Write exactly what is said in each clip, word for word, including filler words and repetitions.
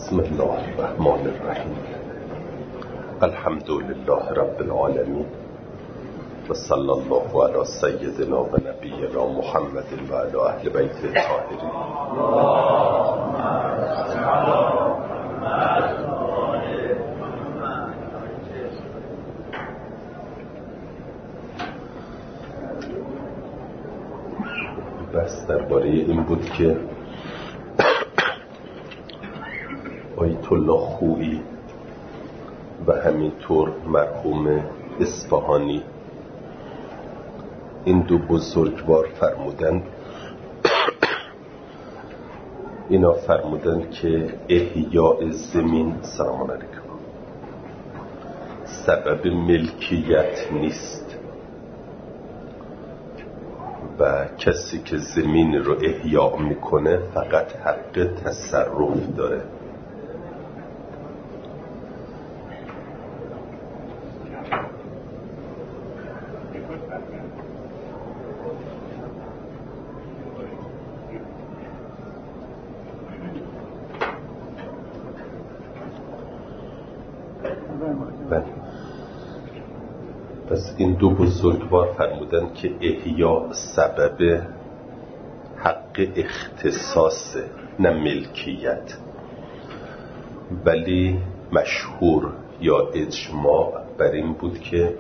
بسم الله الرحمن الرحیم. الحمد لله رب العالمین و صلی الله علی سیدنا و نبینا محمد و علی اهل بیت الطاهرین. بس درباره این بود که آیت الله خویی و همینطور مرحوم اصفهانی این دو بزرگوار فرمودند اینا فرمودند که احیاء زمین سلام علیکم سبب ملکیت نیست و کسی که زمین رو احیا میکنه فقط حق تصرف داره. پس این دو بزرگوار فرمودن که احیا سبب حق اختصاص نه ملکیت، ولی مشهور یا اجماع بر این بود که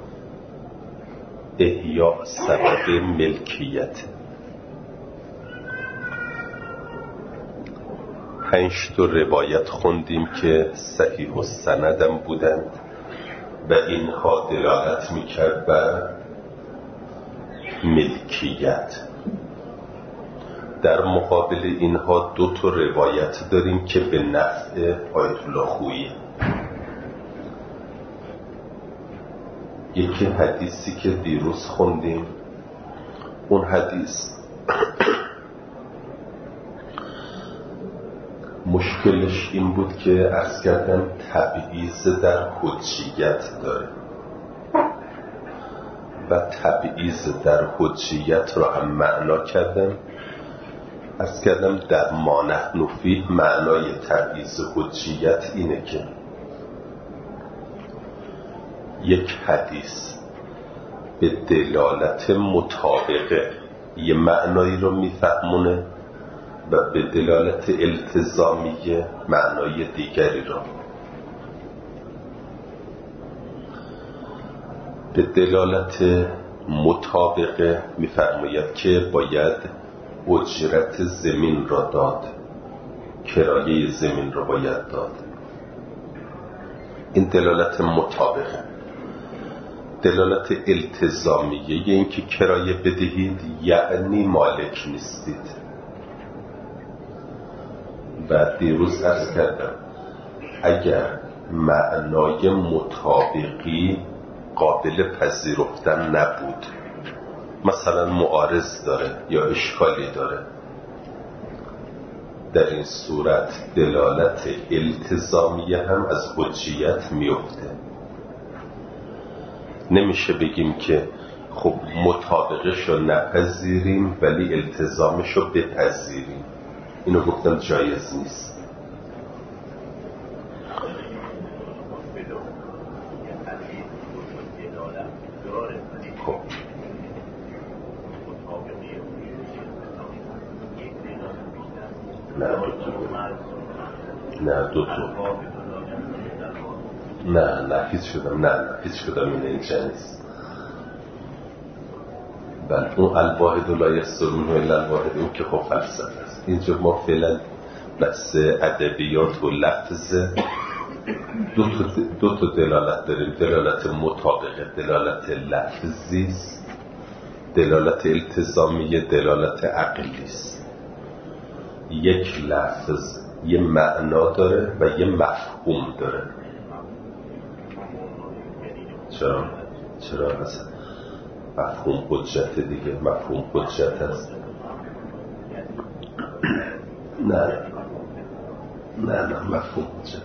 احیا سبب ملکیت. پنج تا روایت خوندیم که صحیح السندم بودند و اینها دلالت میکرد بر ملکیت. در مقابل اینها دو تا روایت داریم که به نفع آیت الله خویی. یکی حدیثی که دیروز خوندیم، اون حدیث مشکلش این بود که عرض کردم تبعیض در حجیت داره و تبعیض در حجیت را هم معنا کردم. عرض کردم در ما نحن فیه معنای تبعیض حجیت اینه که یک حدیث به دلالت مطابقه یه معنایی رو میفهمونه و به دلالت التزامیه معنای دیگری را. به دلالت مطابقه میفرماید که باید اجرت زمین را داد، کرایه زمین را باید داد. این دلالت مطابقه. دلالت التزامیه این که کرایه بدهید یعنی مالک نیستید. و دیروز عرض کردم اگر معنای مطابقی قابل پذیرفتن نبود، مثلا معارض داره یا اشکالی داره، در این صورت دلالت التزامیه هم از حجیت میفته. نمیشه بگیم که خب مطابقش رو نپذیریم ولی التزامش رو بپذیریم. اینو گفتم جایز نیست. خب نه دو تو نه دو تو نه نه هیچ شدم نه نه هیچ شدم این اینجا نیست. بله اون الواحد لا یسرون الا الواحد اون که خب فلسفه است. اینجا ما فعلا بس ادبیات و لفظ دو تا دو تا دلالت داریم. دلالت مطابقه دلالت لفظی است، دلالت التزامی دلالت عقلی است. یک لفظ یه معنا داره و یه مفهوم داره. چرا چرا مثلا مفهوم حجت دیگه، مفهوم حجت است. نه نه نه مفهوم حجت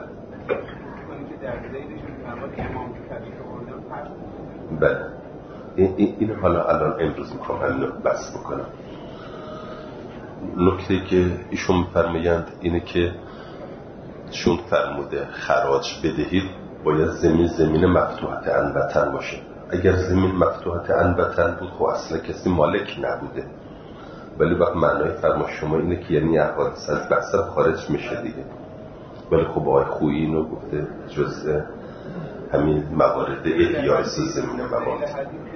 بله این, این حالا الان امروز میخوام همین بحث بکنم. نکته که ایشون میفرمایند اینه که چون فرموده خراج بدهید باید زمین زمین مفتوحت عنبتن باشه. اگر زمین مفتوحت عنبتن بود خب اصلا کسی مالک نبوده، ولی وقت معنای فرما شما اینه که یعنی احادیث از بحث خارج میشه دیگه. ولی خب آقای خویی اینو گفته جزء همین موارد احیای زمین موارد.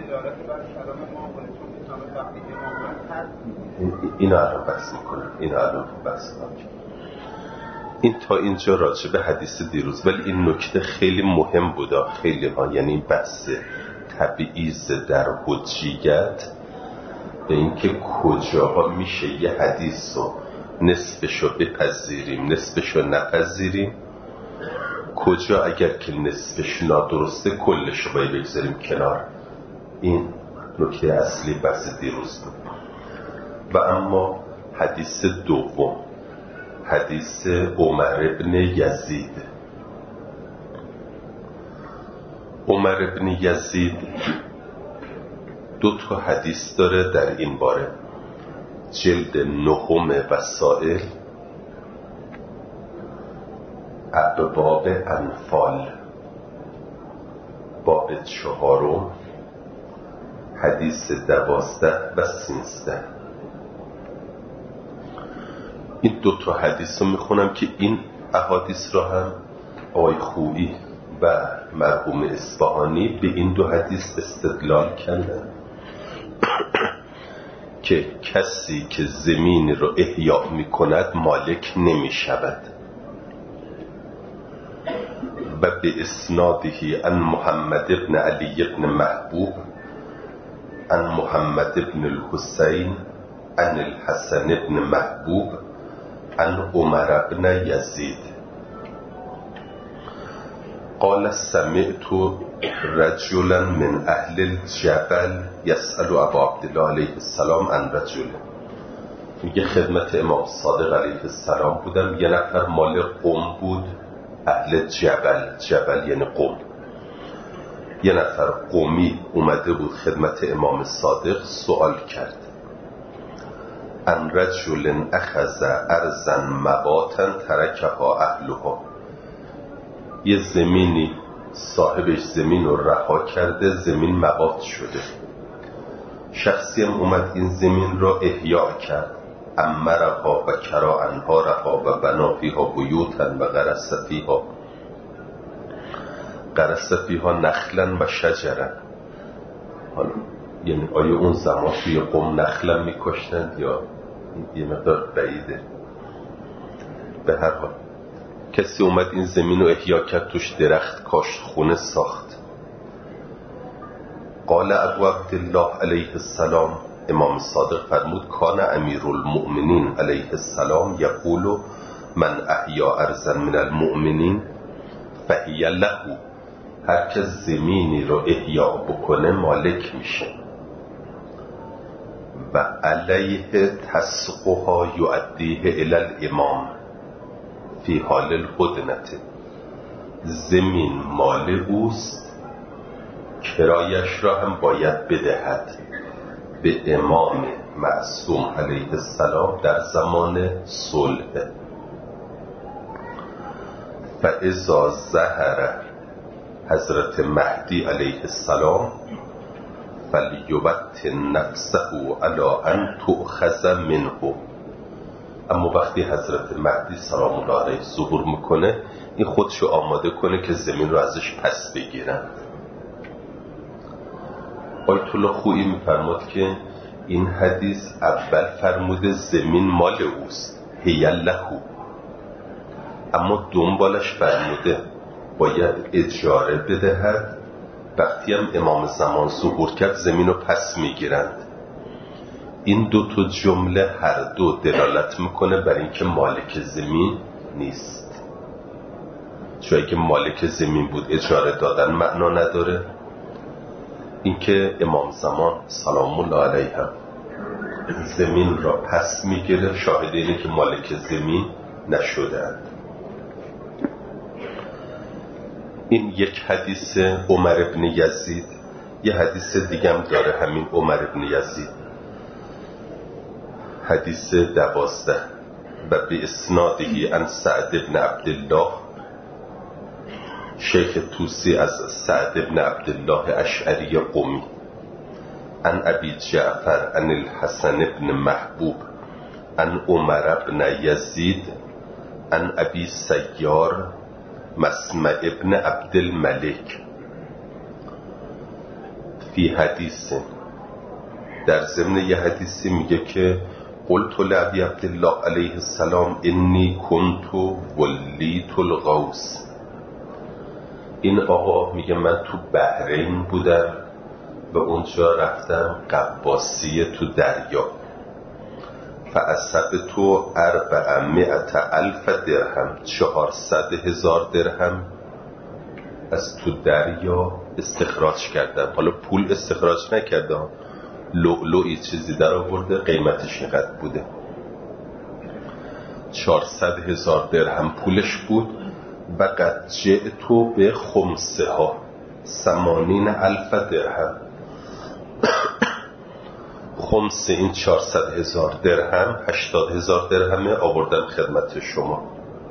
این الان بحث میکنم این الان بحث میکنم این تا اینجا راجع به حدیث دیروز. ولی این نکته خیلی مهم بوده، خیلی ها، یعنی بحث تبعیض در حجیت، به اینکه کجاها میشه یه حدیث رو نصفشو بپذیریم نصفشو نپذیریم، کجا اگر که نصفش نادرسته کلشو باید بگذاریم کنار. این نکته اصلی بحث دیروز بود. و اما حدیث دوم، حدیث عمر ابن یزید. عمر ابن یزید دو تا حدیث داره در این باره. جلد نهم وسائل، ابواب انفال، باب چهارم، حدیث دوازده و سیزده. این دو تا حدیث رو میخونم که این احادیث را هم آقای خویی و مرحوم اصفهانی به این دو حدیث استدلال کردن که کسی که زمین رو احیا میکند مالک نمیشود. و به اسناده عن محمد ابن علی ابن محبوب عن محمد ابن الحسین عن الحسن ابن محبوب عن عمر ابن یزید قال سمعت رجلا من اهل الجبل يسأل ابا عبدالله علیه السلام عن رجل. میگه خدمت امام صادق علیه السلام بودم، یه نفر مال قوم بود، اهل جبل، جبل یعنی قوم. یه نفر قومی اومده بود خدمت امام صادق سوال کرد، ان رجل اخذ ارضا مباتا ترکها اهلها. یه زمینی صاحبش زمین رو رها کرده، زمین مبات شده. شخصی هم اومد این زمین رو احیا کرد، امرها و کرا انهارها و بنا فیها بیوتا و غرس فیها غرس فیها نخلا و شجرا. حالا یعنی آیا اون زمان توی قوم نخلا میکشتند یا یه مقدار بعیده؟ به هر حال کسی اومد این زمین رو احیا کرد، توش درخت کاشت، خونه ساخت. قال ابو عبدالله علیه السلام، امام صادق فرمود، کان امیرالمؤمنین علیه السلام یقول من احیا ارضا من المؤمنین فهی له. هر که زمینی رو احیا بکنه مالک میشه. و علیه تسقها یؤدیه الی الامام فی حال الهدنه. زمین مال اوست، کرایش را هم باید بدهد به امام معصوم علیه السلام در زمان صلح. فاذا ظهر حضرت مهدی علیه السلام فلیبت نفسه علی ان تؤخذ منه. اما وقتی حضرت مهدی سلام الله علیه ظهور میکنه، این خودشو آماده کنه که زمین رو ازش پس بگیرن. آیت الله خویی میفرماد که این حدیث اول فرموده زمین مال اوست، هی له، اما دنبالش فرموده باید اجاره بدهد. وقتی هم امام زمان ظهور کرد زمین رو پس میگیرند. این دو تا جمله هر دو دلالت میکنه بر اینکه مالک زمین نیست. چون که مالک زمین بود اجاره دادن معنا نداره. اینکه امام زمان سلام الله علیه هم زمین را پس میگیره شاهد اینه که مالک زمین نشدند. این یک حدیث عمر ابن یزید یه حدیث دیگه هم داره همین عمر ابن یزید، حدیث دوازده، و به اسنادهی عن سعد ابن عبدالله، شیخ توسی از سعد ابن عبدالله اشعری قمی، عن ابی جعفر عن الحسن ابن محبوب عن عمر ابن یزید عن ابی سیار مسمع ابن عبدالملک فی حدیث، در ضمن یه حدیثی میگه که قلت لابی عبدالله علیه السلام انی کنت ولیت الغوث. این آقا میگه من تو بحرین بودم و اونجا رفتم قباسی تو دریا، فاصب تو اربعمائة الف درهم، چهارصد هزار درهم از تو دریا استخراج کردم. حالا پول استخراج نکردم، لؤلؤی چیزی در آورده، قیمتش اینقدر بوده، چهارصد هزار درهم پولش بود. و قد جئتو به خمسه ها ثمانین الف درهم، خمس این چهارصد هزار درهم هشتاد هزار درهمه، آوردم خدمت شما.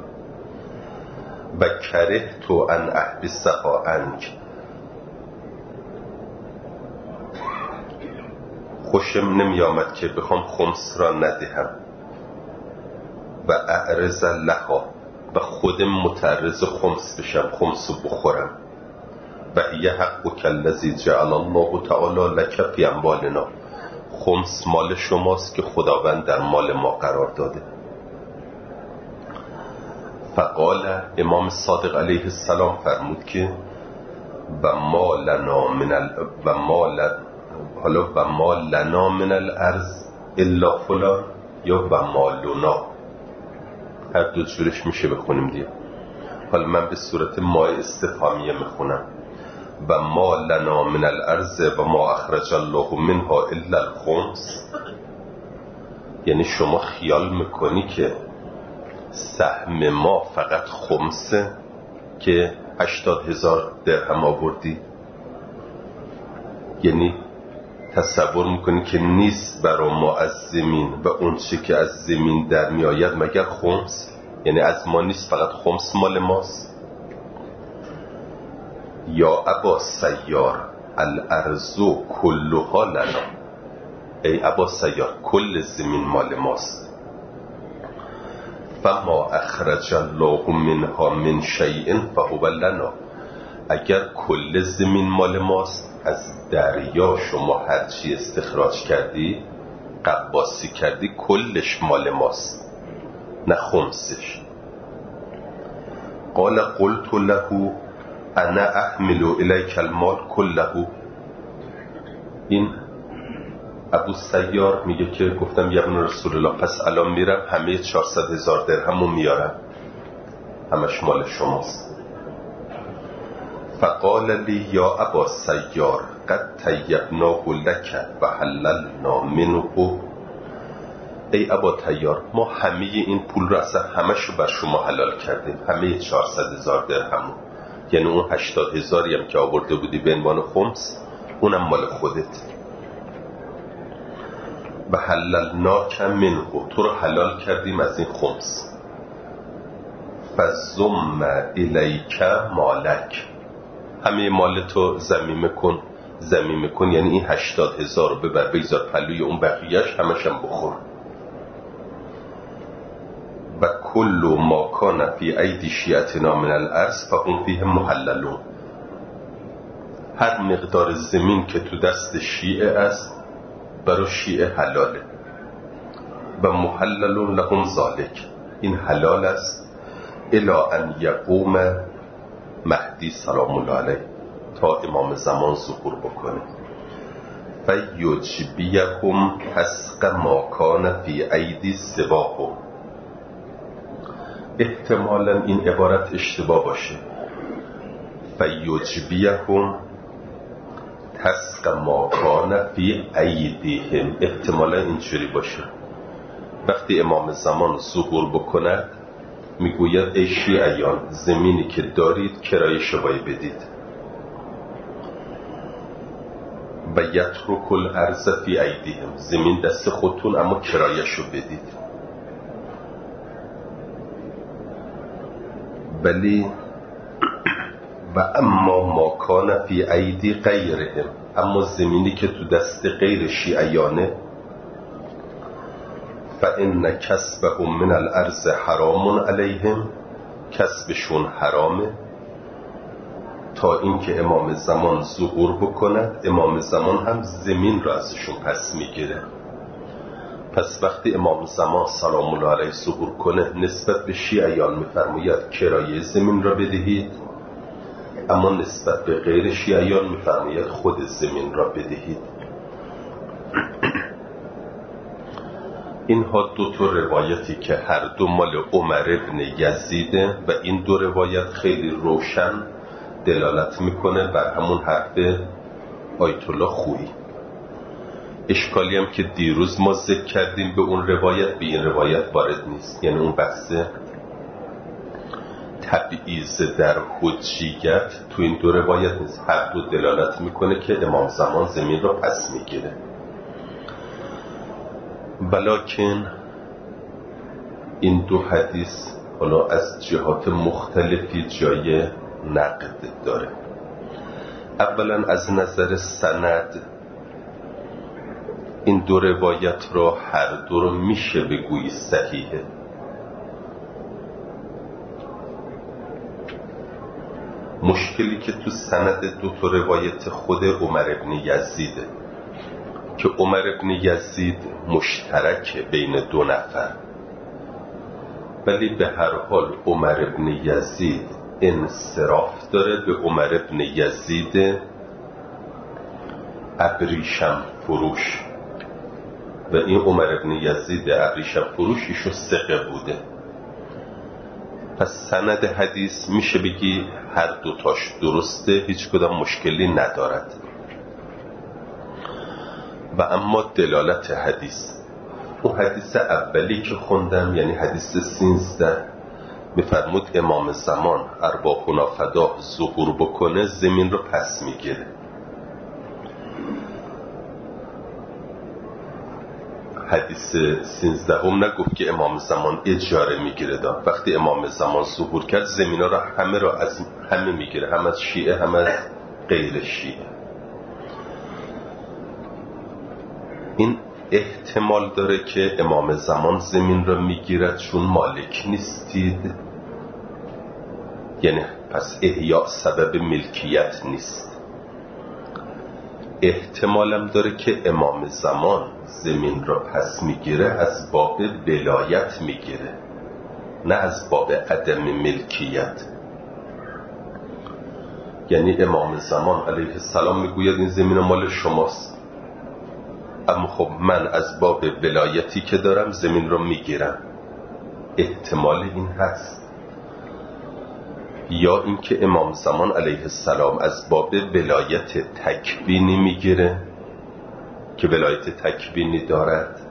و کره تو ان احبسها عنک، خوشم نمی آمد که بخوام خمس را ندهم. و اعرض لها، و خودم متعرض خمس بشم، خمس رو بخورم. و هی حقک الذی جعل الله تعالی لک فی اموالنا، خمس مال شماست که خداوند در مال ما قرار داده. فقال، امام صادق علیه السلام فرمود که و ما لنا من ال... و ما ل... حالا و ما لنا من الارض الا فلان، یا و ما لنا، هر دو جورش میشه بخونیم دیگه. حالا من به صورت ما استفهامیه میخونم، و ما لنا من الارض و ما اخرج الله منها الا الخمس. یعنی شما خیال میکنی که سهم ما فقط خمسه که هشتاد هزار درهم آوردی؟ یعنی تصور میکنی که نیست برای ما از زمین و اون چی که از زمین در میآید مگر خمس؟ یعنی از ما نیست، فقط خمس مال ماست؟ یا ابا سیار الارض کلها لنا، ای ابا سیار کل زمین مال ماست. فما اخرج الله منها من شیء فهو لنا، اگر کل زمین مال ماست، از دریا شما هر چی استخراج کردی، قباسی کردی، کلش مال ماست، نه خمسش. قال قلت له انا احمل الیک المال کله. این ابو سیار میگه که گفتم یا ابن رسول الله، پس الان میرم همه چهارصد هزار درهمو میارم، همش مال شماست. فقال لی یا ابا سیار قد طیبناه لک و حللنا منه. ای ابا طیار، ما همه این پول رو اصلا همش رو بر شما حلال کردیم، همه چهارصد هزار درهمو، یعنی اون هشتاد هزاری هم که آورده بودی به عنوان خمس، اونم مال خودت. و حللناک منه، تو رو حلال کردیم از این خمس. فزم الیک مالک، همه مال تو ضمیمه کن. ضمیمه کن یعنی این هشتاد هزار رو ببر بگذار پلوی اون، بقیهش همشم بخور. و کل ما کان فی ایدی شیعتنا من الارض فهم فیه محللون، هر مقدار زمین که تو دست شیعه است برای شیعه حلاله. و محللون لهم ذالک، این حلال است الی ان یقوم مهدی سلام الله علیه، تا امام زمان ظهور بکنه. فیجبیهم حسق ما کان فی ایدی سواهم، احتمالا این عبارت اشتباه باشه. فیجبیهم حسق ما کان فی ایدیهم، احتمالا اینجوری باشه. وقتی امام زمان ظهور بکند میگوید ای شیعیان، زمینی که دارید کرایه شبایی بدید. و یترک الارض فی ایدیهم، زمین دست خودتون اما کرایه‌شو بدید. ولی و اما ما کان فی ایدی غیرهم، اما زمینی که تو دست غیر شیعیانه، فإن کسبهم من الارض حرام علیهم، کسبشون حرامه تا اینکه امام زمان ظهور بکند. امام زمان هم زمین را ازشون پس میگیره. پس وقتی امام زمان سلام الله علیه ظهور کنه نسبت به شیعیان میفرماید کرایه زمین را بدهید، اما نسبت به غیر شیعیان میفرماید خود زمین را بدهید. اینها دو تا روایتی که هر دو مال عمر ابن یزیده و این دو روایت خیلی روشن دلالت میکنه بر همون حرف آیت الله خویی. اشکالی هم که دیروز ما ذکر کردیم به اون روایت به این روایت وارد نیست، یعنی اون بحث تبعیض در حجیت تو این دو روایت نیست. هر دو دلالت میکنه که امام زمان زمین را پس میگیره، ولکن این دو حدیث حالا از جهات مختلفی جای نقد داره. اولا از نظر سند این دو روایت را هر دو رو میشه بگویی صحیحه. مشکلی که تو سند دو تا روایت خود عمر ابن یزیده که عمر ابن یزید مشترک بین دو نفر، ولی به هر حال عمر ابن یزید انصراف داره به عمر ابن یزید ابریشم فروش، و این عمر ابن یزید ابریشم فروش ایشو ثقه بوده. پس سند حدیث میشه بگی هر دوتاش درسته، هیچ کدام مشکلی ندارد. و اما دلالت حدیث، اون حدیث اولی که خوندم یعنی حدیث سینزده میفرمود امام زمان ارواحنا فدا ظهور بکنه زمین رو پس میگیره. حدیث سینزده هم نگفت که امام زمان اجاره میگیره، دا وقتی امام زمان ظهور کرد زمین ها را همه را از همه میگیره، هم از شیعه هم از غیر شیعه. این احتمال داره که امام زمان زمین را میگیرد چون مالک نیستید، یعنی پس احیاء سبب ملکیت نیست. احتمالم داره که امام زمان زمین را پس میگیره از باب ولایت میگیره، نه از باب عدم ملکیت. یعنی امام زمان علیه السلام میگوید این زمین مال شماست، اما خب من از باب ولایتی که دارم زمین را میگیرم. احتمال این هست. یا اینکه امام زمان علیه السلام از باب ولایت تکوینی میگیره که ولایت تکوینی دارد،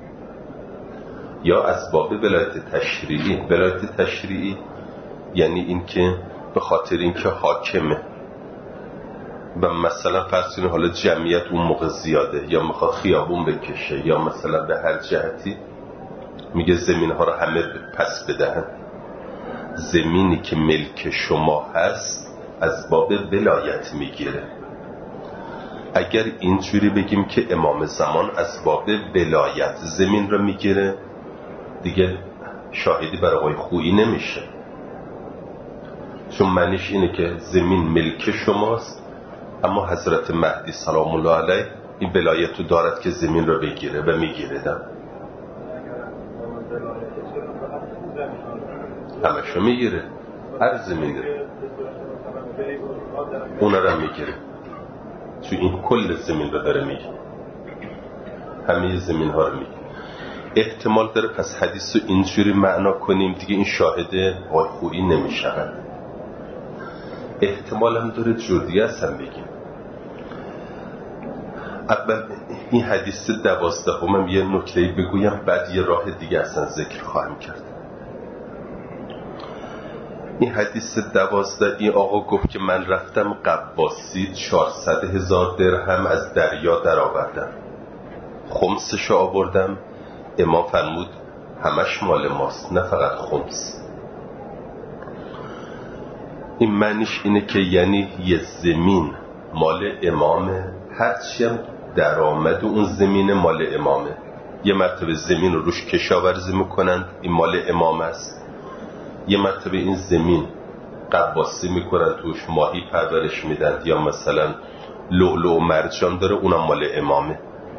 یا از باب ولایت تشریعی. ولایت تشریعی یعنی اینکه به خاطر اینکه حاکمه و مثلا فرض کنید حالا جمعیت اون موقع زیاده یا میخواد خیابون بکشه یا مثلا به هر جهتی میگه زمین ها رو همه پس بدهن. زمینی که ملک شما هست از باب ولایت میگیره. اگر اینجوری بگیم که امام زمان از باب ولایت زمین رو میگیره دیگه شاهدی برای آقای خویی نمیشه، چون معنیش اینه که زمین ملک شماست اما حضرت مهدی سلام الله علیه این ولایت رو دارد که زمین رو بگیره و میگیره. دم همشو میگیره، هر زمین اون رو میگیره، چون این کل زمین رو داره میگیره، همه زمین ها رو میگیره. احتمال داره پس حدیث رو اینجوری معنا کنیم دیگه این شاهد آقای خویی نمیشود. احتمال هم داره جدیه هم بگیم. اول این حدیث دوازده هم یه نکته‌ای بگویم، بعد یه راه دیگه اصلا ذکر خواهم کرد. این حدیث دوازده، این آقا گفت که من رفتم قباسی چهارصد هزار درهم از دریا در آوردم، خمسش آوردم. امام فرمود همش مال ماست، نه فقط خمس. این معنیش اینه که یعنی یه زمین مال امامه، هرچی هم درآمد اون زمین مال امامه. یه مرتبه زمین رو روش کشاورزی میکنند، این مال امام است. یه مرتبه این زمین قباسی میکنن، توش ماهی پرورش میدن، یا مثلا لؤلؤ و مرجان داره، اونم مال امامه.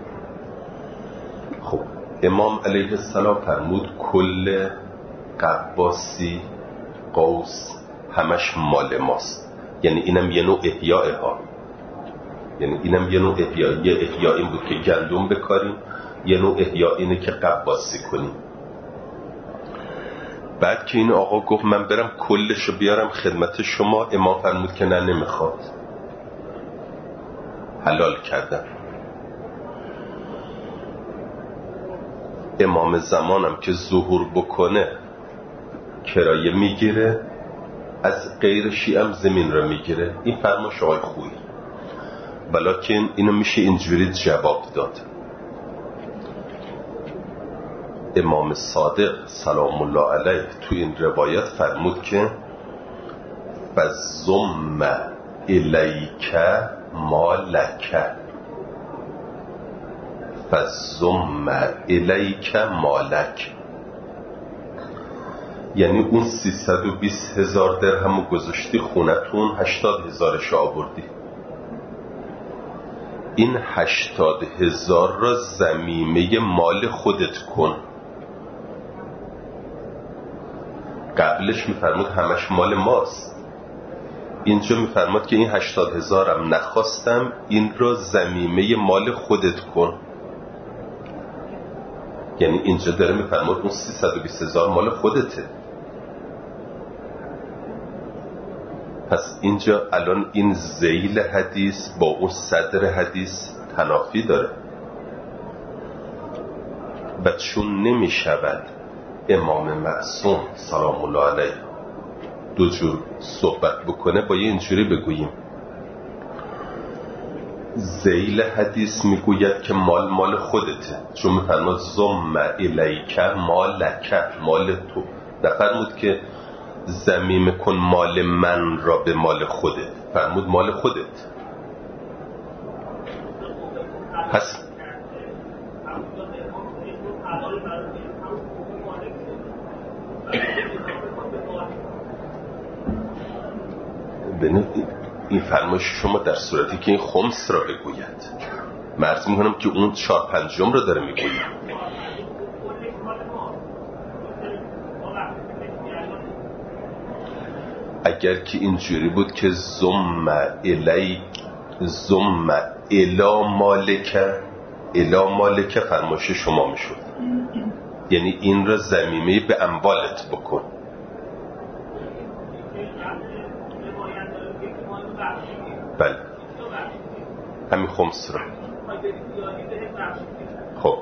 خب امام علیه السلام فرمود کل قباسی، قوس، همش مال ماست. یعنی اینم یه نوع احیاء ها، یعنی اینم یه نوع احیاء. یه احیاء این بود که گندم بکاریم، یه نوع احیاء اینه که قباسی کنیم. بعد که این آقا گفت من برم کلشو بیارم خدمت شما، امام فرمود که نه، نمیخواد، حلال کردم. امام زمانم که ظهور بکنه کرایه میگیره، از غیر شیعم زمین رو میگیره. این فرماش آقای خویی، ولیکن اینو میشه اینجوری جواب داد. امام صادق سلام الله علیه تو این روایت فرمود که فَزُمَّ الیک ما لک، فَزُمَّ الیک ما لک، یعنی اون سیصد و بیست هزار درهم رو گذاشتی خونتون، هشتاد هزارش آوردی. این هشتاد هزار را ضمیمه مال خودت کن. قبلش میفرمود همش مال ماست، اینجا میفرمود که این هشتاد هزارم نخواستم، این را ضمیمه مال خودت کن. یعنی اینجا داره میفرمود اون سیصد و بیست هزار مال خودته. پس اینجا الان این ذیل حدیث با اون صدر حدیث تنافی داره، و چون نمی شود امام معصوم سلام الله علیه دو جور صحبت بکنه، با یه اینجوری بگوییم. ذیل حدیث میگوید که مال مال خودته، چون میفرمود ضم الیک ما لک، مال تو. نفرمود که ضمیمه کن مال من را به مال خودت، فرمود مال خودت. پس این فرمایش شما در صورتی که این خمس را بگوید، مرز میکنم که اون چهار پنجم را داره میگوید. اگر که اینجوری بود که زم الی زم الا مالک الا مالک فرمایش شما میشد، یعنی این را ضمیمه به اموالت بکن. بله همین خمس را. خب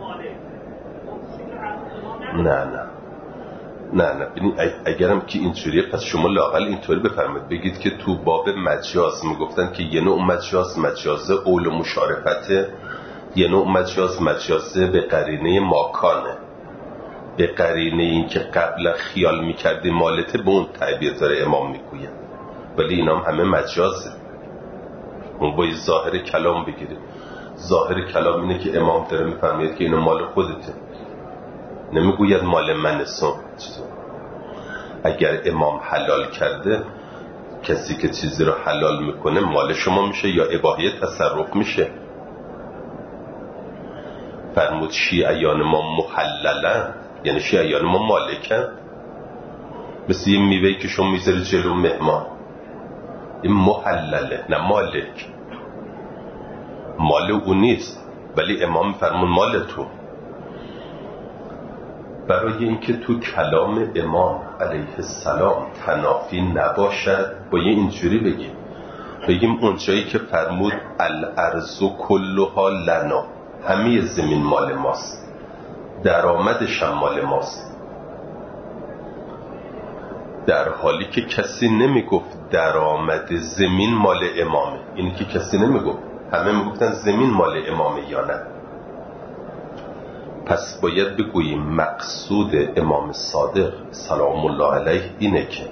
نه نه نه نه ببین، اگرم که اینجوریه پس شما لااقل اینطوری بفرمایید، بگید که تو باب مجاز میگفتن که یه نوع مجاز مجاز اول مشارفته، یه نوع مجاز مجازه به قرینه ماکانه، به قرینه این که قبل خیال میکردی مالته، به اون تعبیر داره امام میگوید. ولی اینا هم همه مجازه. اون باید ظاهر کلام بگیریم. ظاهر کلام اینه که امام داره میفرماید که اینا مال خودته، نمیگوید مال من سن. اگر امام حلال کرده، کسی که چیزی رو حلال میکنه مال شما میشه یا اباحیه تصرف میشه. فرمود شیعیان ما محللن، یعنی شیعیان ما مالکن. مثل یه میوهی که شما میذاری جلو مهمان، این محلله نه مالک. مال او نیست، ولی امام فرمون مال تو. برای اینکه تو کلام امام علیه السلام تنافی نباشد، با یه اینجوری بگیم بگیم اونجایی که فرمود الارض کلها لنا، همه زمین مال ماست، درآمدش هم مال ماست. در حالی که کسی نمیگفت درآمد زمین مال امامه. اینی که کسی نمیگفت، همه میگفتن زمین مال امامه یا نه. پس باید بگوییم مقصود امام صادق سلام الله علیه اینه که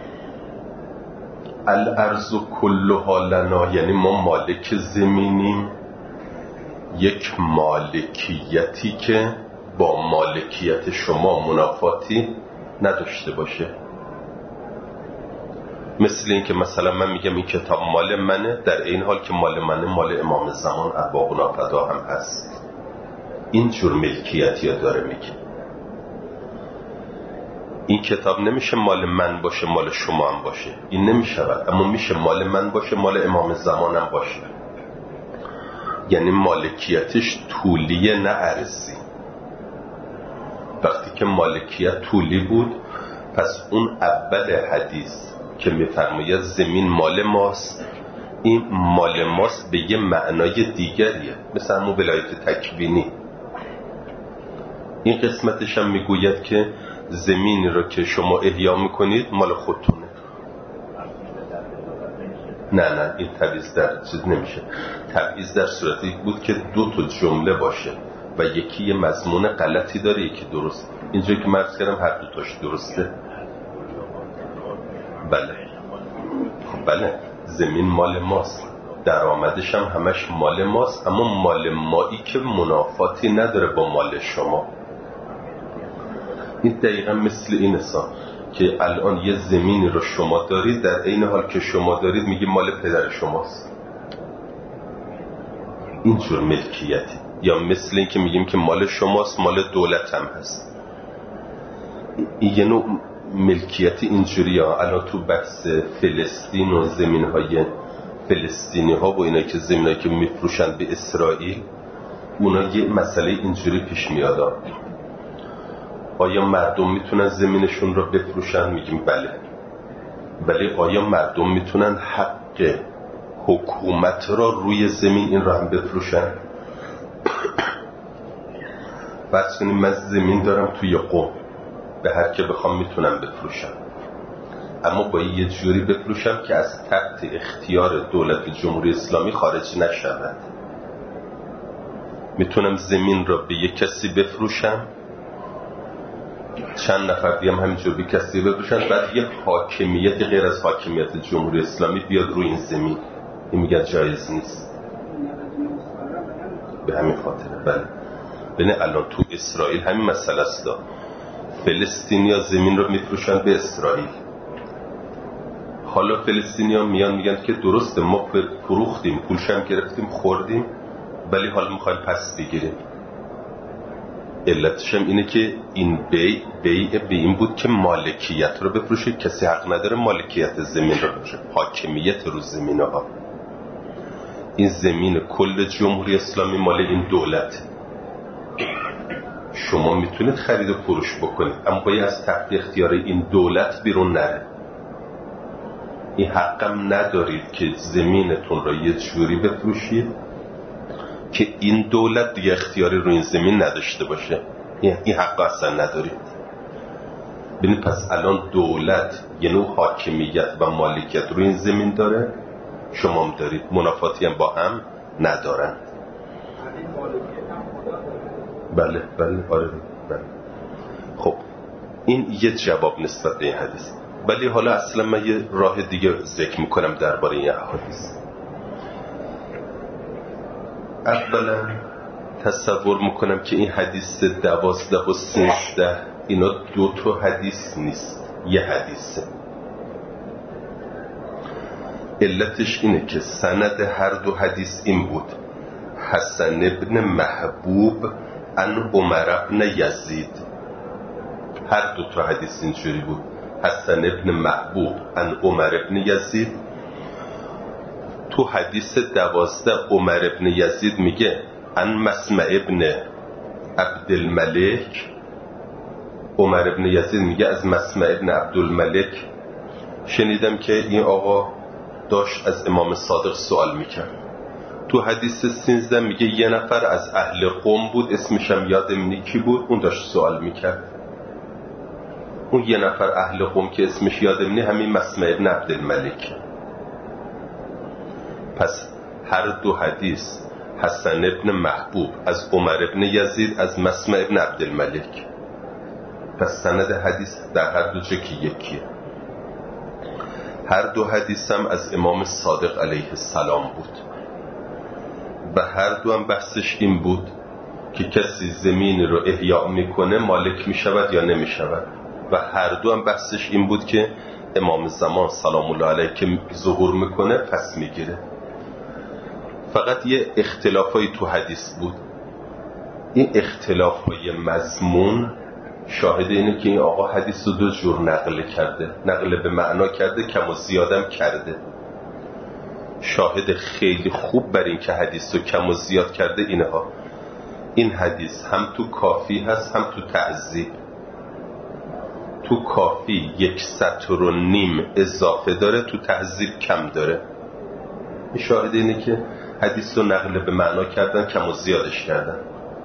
الارض کلها لنا، یعنی ما مالک زمینیم، یک مالکیتی که با مالکیت شما منافاتی نداشته باشه. مثل این که مثلا من میگم این کتاب مال منه، در این حال که مال منه مال امام زمان ارواحنا فدا هم هست. این جور ملکیتی ها داره میگه. این کتاب نمیشه مال من باشه مال شما هم باشه، این نمیشود، اما میشه مال من باشه مال امام زمان هم باشه. یعنی مالکیتش طولیه نه عرضی. وقتی که مالکیت طولی بود، پس اون اول حدیث که میفرماید زمین مال ماست، این مال ماست به یه معنای دیگریه، مثل همون ولایت تکوینی. این قسمتش هم میگوید که زمینی رو که شما احیا میکنید مال خودتونه. نه نه این تبعیض در چیز نمیشه. تبعیض در صورتی بود که دو تا جمله باشه و یکی یه مضمون غلطی داره یکی درست. اینجایی که مرز کردم هر دو تاش درسته. بله خب بله زمین مال ماست، درآمدش هم همش مال ماست، اما مال مایی که منافاتی نداره با مال شما. این دقیقا مثل این حساب که الان یه زمینی رو شما دارید، در این حال که شما دارید میگی مال پدر شماست. اینجور ملکیتی. یا مثل این که میگیم که مال شماست مال دولت هم هست. یه نوع ملکیتی اینجوری ها. الان تو بحث فلسطین و زمین های فلسطینی ها و اینا که زمین هایی که میفروشند به اسرائیل، اونا یه مسئله اینجوری پیش میاد. آیا مردم میتونن زمینشون رو بفروشن؟ میگیم بله. ولی آیا مردم میتونن حق حکومت را روی زمین این را هم بفروشن؟ فرض کنیم من زمین دارم توی قوم، به هر که بخوام میتونم بفروشم، اما باید یه جوری بفروشم که از تحت اختیار دولت جمهوری اسلامی خارج نشود. میتونم زمین را به یک کسی بفروشم، چند نفر دیگه هم همینجور به کسی بفروشن، بعد یه حاکمیت غیر از حاکمیت جمهوری اسلامی بیاد روی این زمین. این میگن جایز نیست. به همین خاطره بله. ببین الان تو اسرائیل همین مسئله است. فلسطینیا زمین رو میفروشن به اسرائیل. حالا فلسطینیا میان میگن که درسته ما فروختیم، پولش هم گرفتیم خوردیم، ولی حالا میخوایم پس بگیریم. علتش هم اینه که این بیع بیع به این بود که مالکیت رو بفروشه. کسی حق نداره مالکیت زمین رو بفروشه، حاکمیت رو زمین ها. این زمین کل جمهوری اسلامی مال این دولت. شما میتونید خرید و فروش بکنید، اما باید از تحت اختیار این دولت بیرون نره. این حقم ندارید که زمینتون رو یه جوری بفروشید که این دولت دیگه اختیاری روی این زمین نداشته باشه. این حق اصلا ندارید. ببینید پس الان دولت یه نوع حاکمیت و مالکیت روی این زمین داره، شما هم دارید، منافاتی هم با هم ندارن. بله بله آره بله. خب این یه جواب نسبت به این حدیث. ولی حالا اصلا من یه راه دیگه ذکر میکنم درباره این حدیث. اولا تصور میکنم که این حدیث دوازده و سیزده اینا دو تا حدیث نیست، یه حدیثه. علتش اینه که سند هر دو حدیث این بود: حسن ابن محبوب عن عمر ابن یزید. هر دو تا حدیث اینجوری بود: حسن ابن محبوب عن عمر ابن یزید. تو حدیث دوازده عمر ابن یزید میگه عن مسمع ابن عبدالملک. عمر ابن یزید میگه از مسمع ابن عبدالملک شنیدم که این آقا داشت از امام صادق سوال میکرد. تو حدیث سیزده میگه یه نفر از اهل قوم بود، اسمشم یادم نیکی بود، اون داشت سوال میکرد. اون یه نفر اهل قم که اسمش یادم نی همین مسمع ابن عبدالملک. پس هر دو حدیث، حسن ابن محبوب از عمر ابن یزید از مسمع ابن عبدالملک، پس سند حدیث در هر دو جا که یکیه. هر دو حدیث هم از امام صادق علیه السلام بود و هر دو هم بحثش این بود که کسی زمین رو احیا میکنه مالک میشود یا نمیشود، و هر دو هم بحثش این بود که امام زمان سلام الله علیه که ظهور میکنه پس میگیره. فقط یه اختلافایی تو حدیث بود. این اختلافای مضمون شاهد اینه که این آقا حدیث رو دو جور نقل کرده، نقل به معنا کرده، کم و زیادم کرده. شاهد خیلی خوب بر این که حدیث رو کم و زیاد کرده اینها، این حدیث هم تو کافی هست هم تو تعذیب. تو کافی یک سطر و نیم اضافه داره، تو تعذیب کم داره. این شاهد اینه که حدیث رو نقل به معنا کردن، کم و زیادش کردن.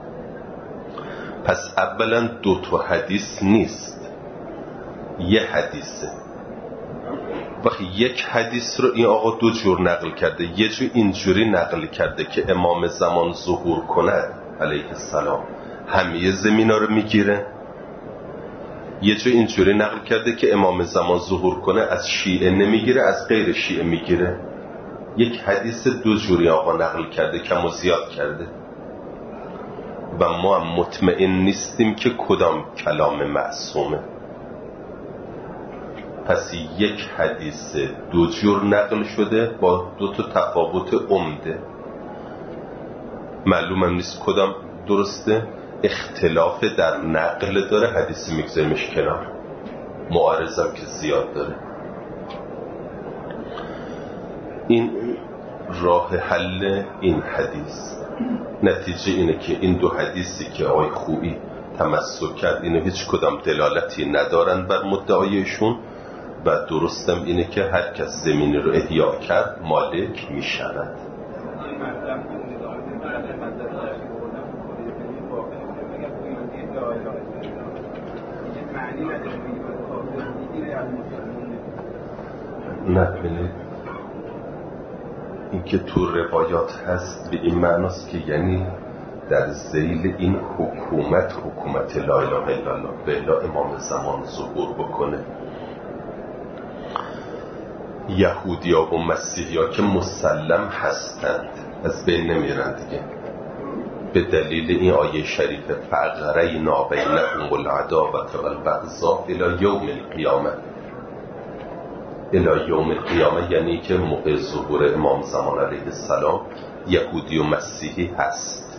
پس اولا دو تا حدیث نیست، یه حدیثه. وقتی یک حدیث رو این آقا دو جور نقل کرده، یه جور اینجوری نقل کرده که امام زمان ظهور کند علیه السلام همه زمینا رو میگیره، یه جور اینجوری نقل کرده که امام زمان ظهور کنه از شیعه نمیگیره، از غیر شیعه میگیره. یک حدیث دو جوری آقا نقل کرده، کم و زیاد کرده و ما هم مطمئن نیستیم که کدام کلام معصومه. پس یک حدیث دو جور نقل شده با دو تا تفاوت عمده، معلومم نیست کدام درسته. اختلاف در نقل داره، حدیثی میگذاریمش کنار، معارضم که زیاد داره. این راه حل این حدیث. نتیجه اینه که این دو حدیثی که آقای خویی تمسک کرد اینه هیچ کدام دلالتی ندارن بر مدعایشون و درستم اینه که هر کس زمینی رو احیا کرد مالک میشود. نه ببینید این که تو روایات هست به این معناست که یعنی در ذیل این حکومت، حکومت لا اله الا الله، به الا امام زمان ظهور بکنه. یهودی ها و مسیحی ها که مسلم هستند از بین نمیرن دیگه، به دلیل این آیه شریف فَأَغْرَيْنَا بَيْنَهُمُ الْعَدَاوَةَ وَالْبَغْضَاءَ إِلَى يَوْمِ الْقِيَامَةِ. الی یوم القیامه یعنی که موقع ظهور امام زمان علیه السلام یهودی و مسیحی هست.